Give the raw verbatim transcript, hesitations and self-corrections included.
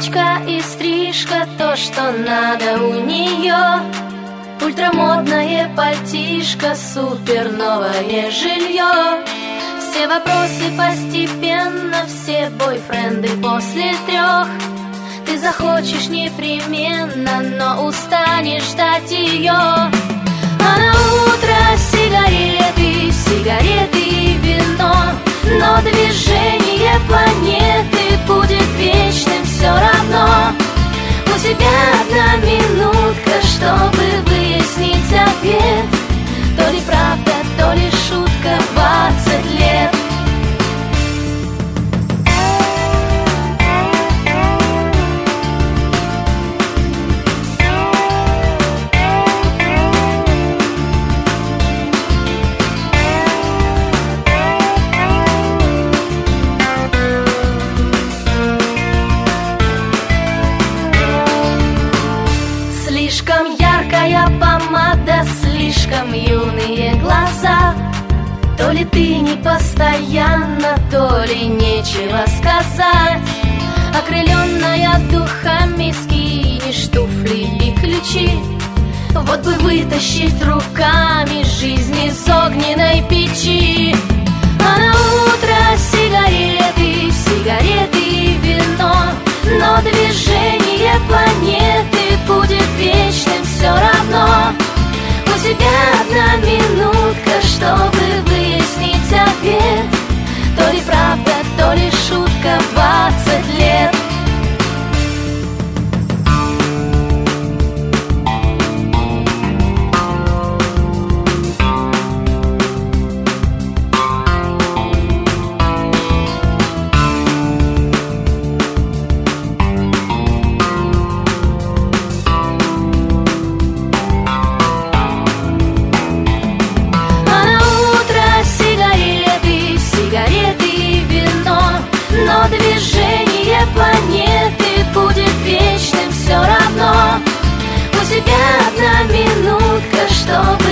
Челочка и стрижка, то, что надо у нее. Ультрамодное пальтишко, супер новое жилье. Все вопросы постепенно, все бойфренды после трех. Ты захочешь непременно, но устанешь ждать ее. А на утро сигареты, сигареты и вино. Но движение планеты будет вечным все равно. У тебя одна минутка, чтобы выяснить ответ. То ли правда, то ли шутка, двадцать лет. Слишком яркая помада, слишком юные глаза. То ли ты не постоянно, то ли нечего сказать. Окрыленная духами скинешь туфли и ключи. Вот бы вытащить руками жизнь из огненной печи. А на утро сигареты, сигареты и вино. Но движение планеты будет вечным все равно. У тебя одна минутка, чтобы выяснить ответ. То ли правда, то ли шутка, двадцать лет. Но движение планеты будет вечным все равно. У тебя одна минутка, чтобы